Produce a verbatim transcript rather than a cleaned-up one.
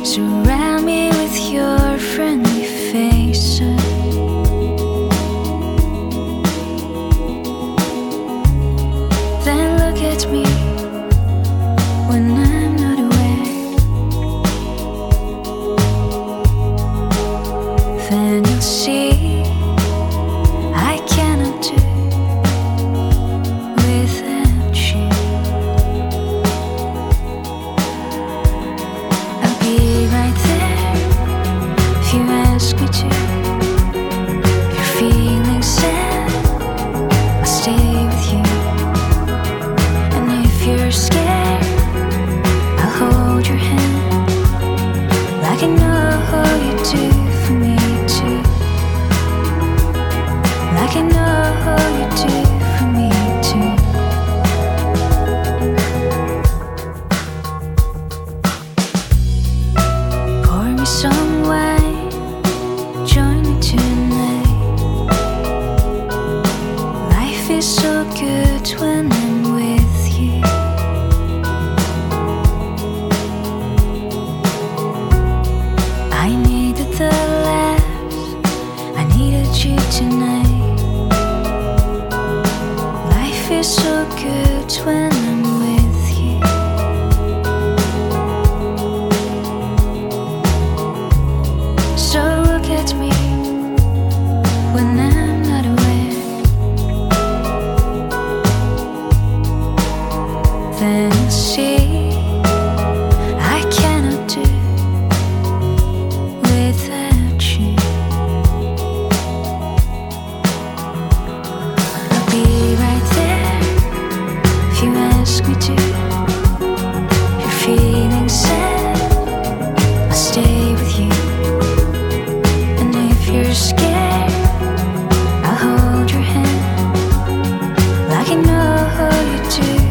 Surround me with your friendly faces. Then look at me when I'm not aware. Then you'll see I cannot do without you. I'll be right there if you ask me to. If you're feeling sad, I'll stay with you. And if you're scared, I'll hold your hand like I know you do for me too. Like I know you do for me too. Pour me some wine, join me tonight. Life is so good when I'm with you. I needed the laughs, I needed you tonight. Life is so good when